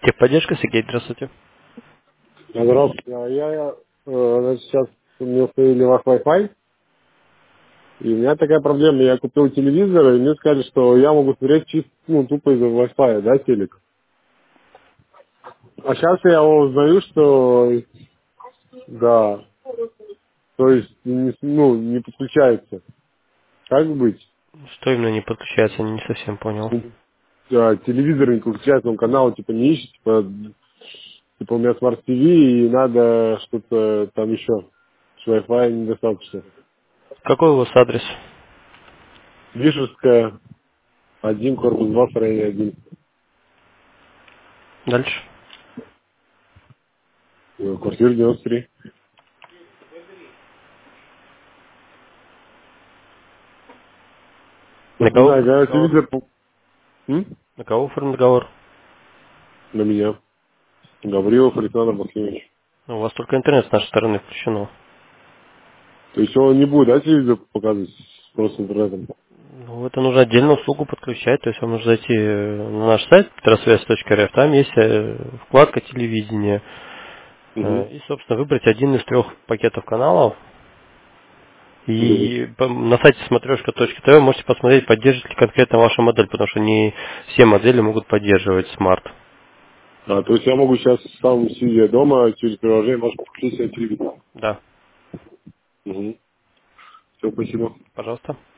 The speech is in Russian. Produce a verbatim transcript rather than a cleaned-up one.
Техподдержка, Сергей, здравствуйте. Здравствуйте. А я, э, значит, сейчас у меня установили ваш Wi-Fi, и у меня такая проблема. Я купил телевизор, и мне сказали, что я могу смотреть чисто, ну, тупо из-за Wi-Fi, да, телек. А сейчас я узнаю, что, да, то есть, не, с- ну, не подключается. Как быть? Что именно не подключается, не совсем понял. Ну, а, телевизор не подключается, он канал, типа, не ищет, типа, типа, у меня смарт-ТВ, и надо что-то там еще. С Wi-Fi недостаточно. Какой у вас адрес? Вишерская, один, корпус два, строение один. Дальше. Э, Квартира девяносто три. На Вот не кого знаю, оформлен когда договор? телевизор... по- М? На кого оформлен договор? На меня. Гаврилов Александр Максимович. У вас только интернет с нашей стороны включено. То есть он не будет, да, телевизор показывать просто интернетом? Ну, это нужно отдельно услугу подключать, то есть вам нужно зайти э, на наш сайт петросвязь точка эр эф, там есть э, вкладка телевидения, Угу. Э, и, собственно, выбрать один из трех пакетов каналов. Угу. И по- на сайте смотрешка точка тв можете посмотреть, поддерживает ли конкретно ваша модель, потому что не все модели могут поддерживать смарт. А, то есть я могу сейчас сам сидя дома через приложение может подключить себе телевизор. Да, Угу. Все, спасибо. пожалуйста.